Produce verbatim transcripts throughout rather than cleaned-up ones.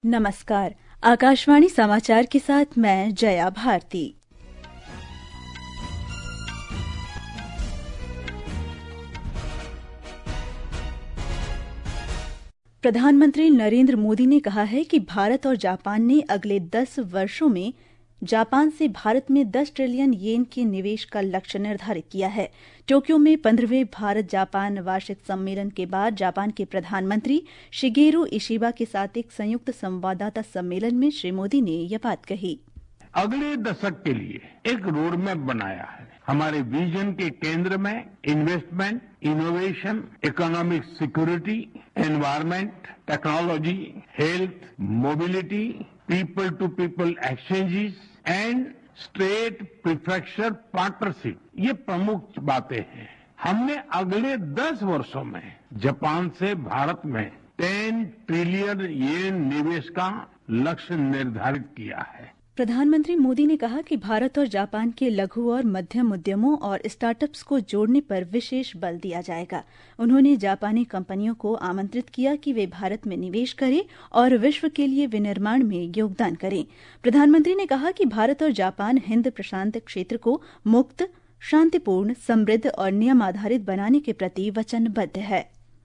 नमस्कार, आकाशवाणी समाचार के साथ मैं जया भारती। प्रधानमंत्री नरेंद्र मोदी ने कहा है कि भारत और जापान ने अगले दस वर्षों में जापान से भारत में दस ट्रिलियन येन के निवेश का लक्ष्य निर्धारित किया है। टोक्यो में पंद्रहवें भारत जापान वार्षिक सम्मेलन के बाद जापान के प्रधानमंत्री शिगेरू इशिबा के साथ एक संयुक्त संवाददाता सम्मेलन में श्री मोदी ने यह बात कही। अगले दशक के लिए एक रोड मैप बनाया है। हमारे विजन के केंद्र में investment, innovation, economic security, environment, technology, health, mobility, people to people exchanges and state prefecture partnership, ये प्रमुख बातें हैं। हमने अगले दस वर्षों में जापान से भारत में दस ट्रिलियन येन निवेश का लक्ष्य निर्धारित किया है। प्रधानमंत्री मोदी ने कहा कि भारत और जापान के लघु और मध्यम उद्यमों और स्टार्टअप्स को जोड़ने पर विशेष बल दिया जाएगा। उन्होंने जापानी कंपनियों को आमंत्रित किया कि वे भारत में निवेश करें और विश्व के लिए विनिर्माण में योगदान करें। प्रधानमंत्री ने कहा कि भारत और जापान हिंद प्रशांत क्षेत्र को मुक्त, शांतिपूर्ण, समृद्ध और नियम आधारित बनाने के प्रति वचनबद्ध है।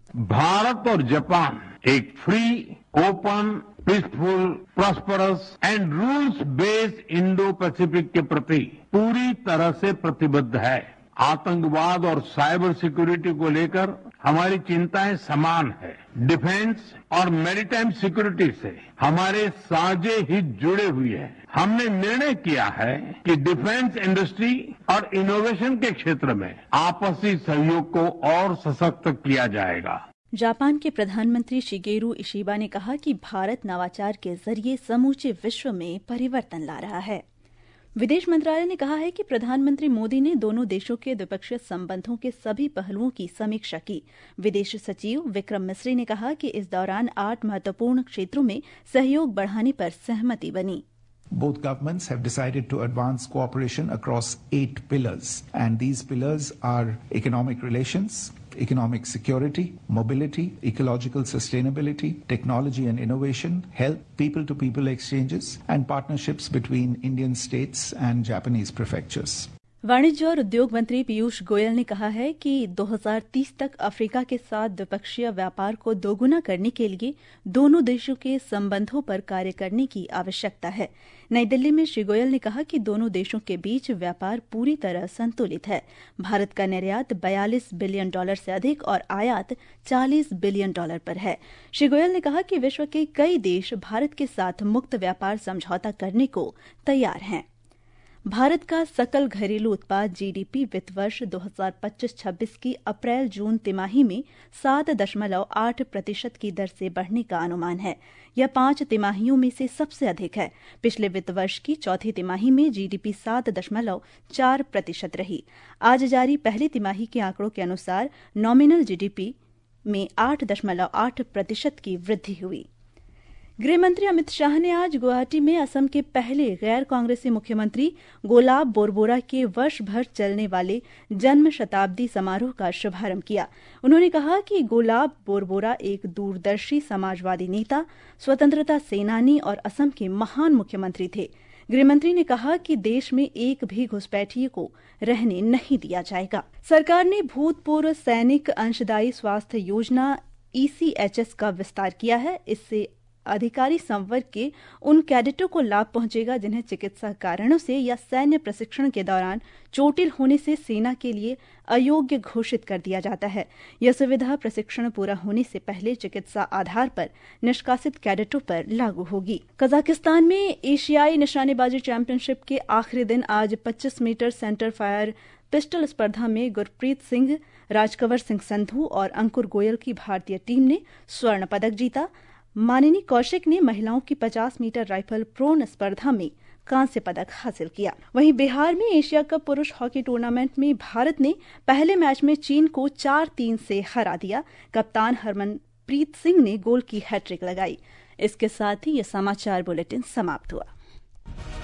भारत और जापान एक free, open, peaceful, prosperous and rules based Indo Pacific के प्रति पूरी तरह से प्रतिबद्ध है। आतंकवाद और साइबर सिक्योरिटी को लेकर हमारी चिंताएं समान है। डिफेंस और मैरीटाइम सिक्योरिटी से हमारे साझे हित जुड़े हुए हैं। हमने निर्णय किया है कि डिफेंस इंडस्ट्री और इनोवेशन के क्षेत्र में आपसी सहयोग को और सशक्त किया जाएगा। जापान के प्रधानमंत्री शिगेरू इशिबा ने कहा कि भारत नवाचार के जरिए समूचे विश्व में परिवर्तन ला रहा है। विदेश मंत्रालय ने कहा है कि प्रधानमंत्री मोदी ने दोनों देशों के द्विपक्षीय संबंधों के सभी पहलुओं की समीक्षा की। विदेश सचिव विक्रम मिस्री ने कहा कि इस दौरान आठ महत्वपूर्ण क्षेत्रों में सहयोग बढ़ाने पर सहमति बनी। Both governments have decided to advance cooperation across eight pillars, and these pillars are economic relations, economic security, mobility, ecological sustainability, technology and innovation, health, people-to-people exchanges, and partnerships between Indian states and Japanese prefectures. वाणिज्य और उद्योग मंत्री पीयूष गोयल ने कहा है कि दो हज़ार तीस तक अफ्रीका के साथ द्विपक्षीय व्यापार को दोगुना करने के लिए दोनों देशों के संबंधों पर कार्य करने की आवश्यकता है। नई दिल्ली में श्री गोयल ने कहा कि दोनों देशों के बीच व्यापार पूरी तरह संतुलित है। भारत का निर्यात बयालीस बिलियन डॉलर से अधिक और आयात चालीस बिलियन डॉलर पर है। श्री गोयल ने कहा कि विश्व के कई देश भारत के साथ मुक्त व्यापार समझौता करने को तैयार हैं। भारत का सकल घरेलू उत्पाद जीडीपी वित्त वर्ष दो हज़ार पच्चीस छब्बीस की अप्रैल जून तिमाही में सात दशमलव आठ प्रतिशत की दर से बढ़ने का अनुमान है। यह पांच तिमाहियों में से सबसे अधिक है। पिछले वित्त वर्ष की चौथी तिमाही में जीडीपी सात दशमलव चार प्रतिशत रही। आज जारी पहली तिमाही के आंकड़ों के अनुसार नॉमिनल जीडीपी में आठ दशमलव आठ प्रतिशत की वृद्धि हुई। गृहमंत्री अमित शाह ने आज गुवाहाटी में असम के पहले गैर कांग्रेसी मुख्यमंत्री गोलाब बोरबोरा के वर्ष भर चलने वाले जन्म शताब्दी समारोह का शुभारंभ किया। उन्होंने कहा कि गोलाब बोरबोरा एक दूरदर्शी समाजवादी नेता, स्वतंत्रता सेनानी और असम के महान मुख्यमंत्री थे। गृहमंत्री ने कहा कि देश में एक भी घुसपैठिए को रहने नहीं दिया जाएगा। सरकार ने भूतपूर्व सैनिक अंशदायी स्वास्थ्य योजना ईसीएचएस का विस्तार किया है। इससे अधिकारी संवर्ग के उन कैडेटों को लाभ पहुंचेगा जिन्हें चिकित्सा कारणों से या सैन्य प्रशिक्षण के दौरान चोटिल होने से सेना के लिए अयोग्य घोषित कर दिया जाता है। यह सुविधा प्रशिक्षण पूरा होने से पहले चिकित्सा आधार पर निष्कासित कैडेटों पर लागू होगी। कजाकिस्तान में एशियाई निशानेबाजी चैंपियनशिप के आखिरी दिन आज पच्चीस मीटर सेंटर फायर पिस्टल स्पर्धा में गुरप्रीत सिंह, राजकंवर सिंह संधू और अंकुर गोयल की भारतीय टीम ने स्वर्ण पदक जीता। मानिनी कौशिक ने महिलाओं की पचास मीटर राइफल प्रोन स्पर्धा में कांस्य पदक हासिल किया। वहीं बिहार में एशिया कप पुरुष हॉकी टूर्नामेंट में भारत ने पहले मैच में चीन को चार तीन से हरा दिया। कप्तान हरमनप्रीत सिंह ने गोल की हैट्रिक लगाई। इसके साथ ही यह समाचार बुलेटिन समाप्त हुआ।